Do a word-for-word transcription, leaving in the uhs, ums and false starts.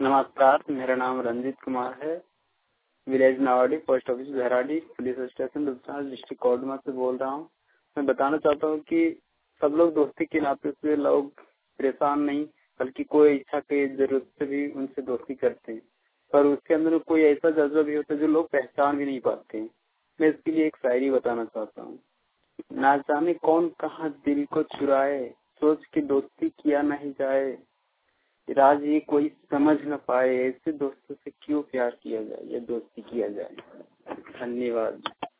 नमस्कार, मेरा नाम रंजीत कुमार है। Village Nawadi, post office Bahradi, police station Dubchar, district Koderma से बोल रहा हूँ। मैं बताना चाहता हूँ कि सब लोग दोस्ती के नाते से लोग परेशान नहीं, बल्कि कोई इच्छा की जरूरत से भी उनसे दोस्ती करते हैं, पर उसके अंदर कोई ऐसा जज्बा भी होता है जो लोग पहचान भी नहीं पाते हैं। मैं इसके लिए एक शायरी बताना चाहता हूँ। ना जाने कौन कहाँ दिल को चुराए, सोच के दोस्ती किया नहीं जाए, राज ये कोई समझ न पाए, ऐसे दोस्तों से क्यों प्यार किया जाए या दोस्ती किया जाए। धन्यवाद।